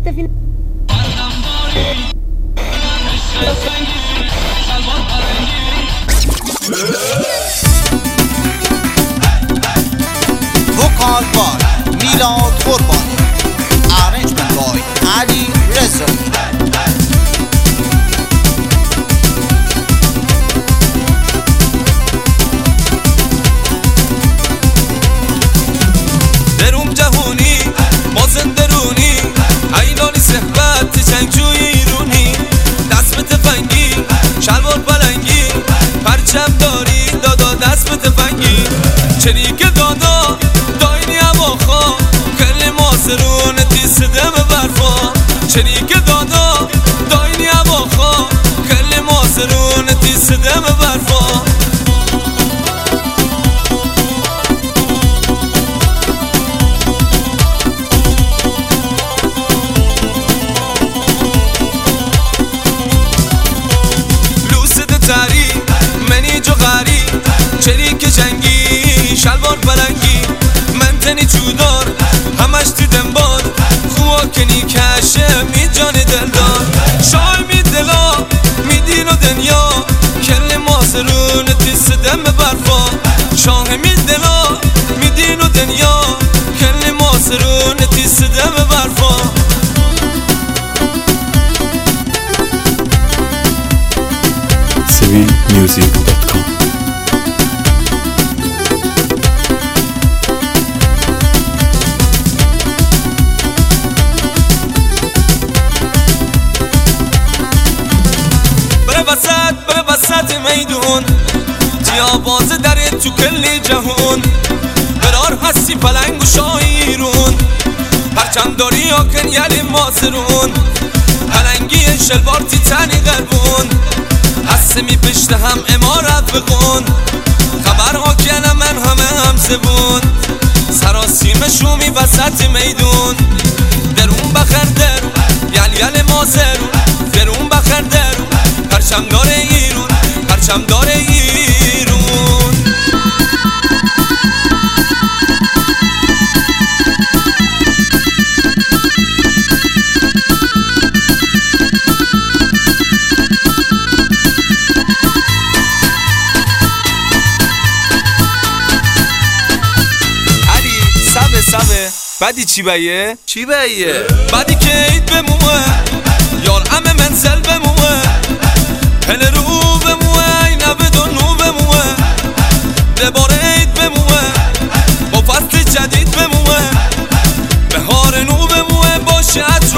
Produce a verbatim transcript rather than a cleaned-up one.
فیلم وکال بای میلاد قربانی، ارنجمنت بای علی رضایی. دروم جهونی مازن درونی عینانی صحبت چنگجوی ایرونی، دست به تفنگی شلوار پلنگی پرچم داری دادا دست به تفنگی چریک دادا داینی هواخوا کل ماسرون تیس دم برفا چریک دادا داینی هواخوا کل ماسرون تیس دم برفا منی جو غری چریک جنگی شلوار پلنگی من تنی چودار همش تو دنبال خوا کنی کشه می جان دلدار شای می دلا می دین و دنیا کل ماسرون تیس دم برفا شاه می دلا می دین و دنیا کل ماسرون تیس دم برفا سویل میوزیک دات کام. بره وسط بره وسط میدون جیا باز داره تو کلی جهون برار هستی پلنگ و شایرون پرچم داری یا کن یلی ماسرون پلنگی شلوار تیتانی غربون هسته می پشت هم امارت بخون خبرها کنه من همه هم زبون سراسیم شومی وسط میدون درون بخر درون یل یل ماسرون درون بخر درون پرچم داره ایرون پرچم داره ایرون سبه بعدی چی بیه؟ چی بیه؟ بعدی که اید بموه یار امه منزل بموه هل رو بموه اینه بدون نو بموه دباره اید بموه با فصل جدید بموه بهار نو بموه باشه عطر